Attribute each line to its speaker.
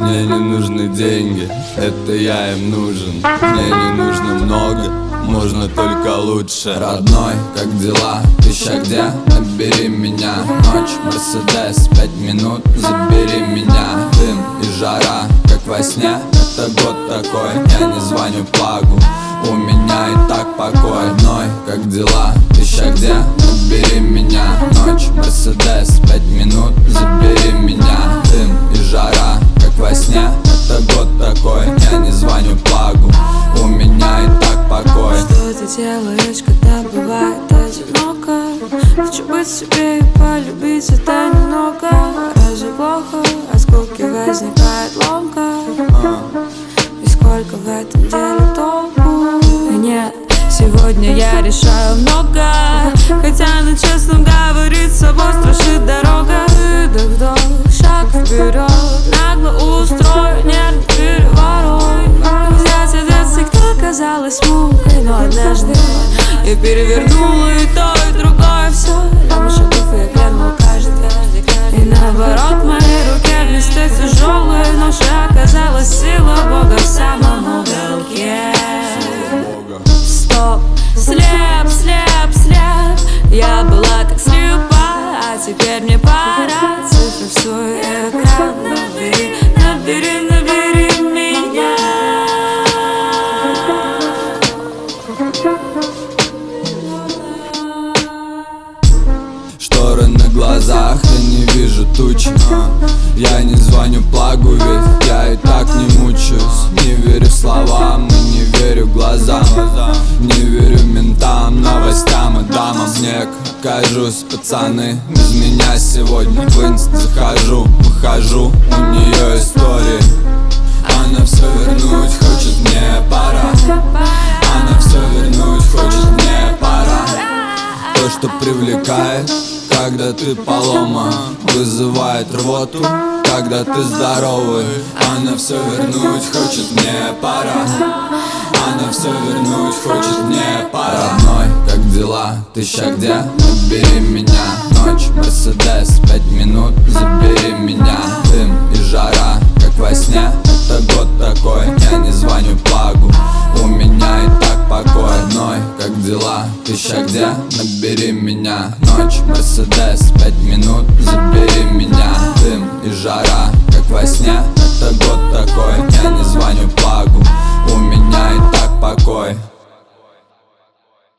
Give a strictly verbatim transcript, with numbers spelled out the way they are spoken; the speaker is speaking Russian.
Speaker 1: Мне не нужны деньги, это я им нужен. Мне не нужно много, можно только лучше. Родной, как дела? Ты ща где? Набери меня. Ночь, Мерседес, пять минут, забери меня. Дым и жара, как во сне, это год такой. Я не звоню плагу, у меня и так покой. Родной, как дела? Ты ща где? Набери меня. Ночь, Мерседес, пять минут, забери меня. Дым и жара, как во сне, это год такой. Я не звоню плагу, у меня и так покой.
Speaker 2: Что ты делаешь, когда бывает одиноко? Хочу быть себе и полюбить это немного. Разве плохо? От скуки возникает ломка. И сколько в этом деле толку? Нет, сегодня я решаю много. Хотя на честном говорить с собой страшит дорога. Выдох-вдох, шаг вперед, нагло устрою нервный переворот. Взять отец, и кто казалось мукой, но однажды я перевернула и то, и другое все. Ляму шагов и я глянула каждый. И наоборот, в моей руке вместо тяжелой ноши оказалась сила Бога в самом уголке. Стоп, слеп, слеп, слеп. Я была так слепа, а теперь мне пора. Цифры в свой экран. Набери, набери, набери меня.
Speaker 1: Шторы на глазах, я не вижу тучи. Я не звоню плагу, ведь я и так не мучаюсь. Не верю словам и не верю глазам. Не верю ментам, новостям и дамам. Снег, кажусь, пацаны, без меня сегодня в инст захожу, выхожу, у нее истории. Она все вернуть хочет, мне пора. Она все вернуть хочет, мне пора. То, что привлекает, когда ты поломан, вызывает рвоту, когда ты здоровый. Она все вернуть хочет, мне пора. Она все вернуть хочет, мне пора. Родной, как дела? Ты ща где? Набери меня. Ночь, Мерседес, пять минут, забери меня. Дым и жара, как во сне, это год такой. Я не звоню плагу, у меня и так покой. Родной, как дела? Ты ща где? Набери меня. Ночь, Мерседес, пять минут, забери меня. Дым и жара, как во сне, это год такой. Я не звоню плагу, у меня и так покой.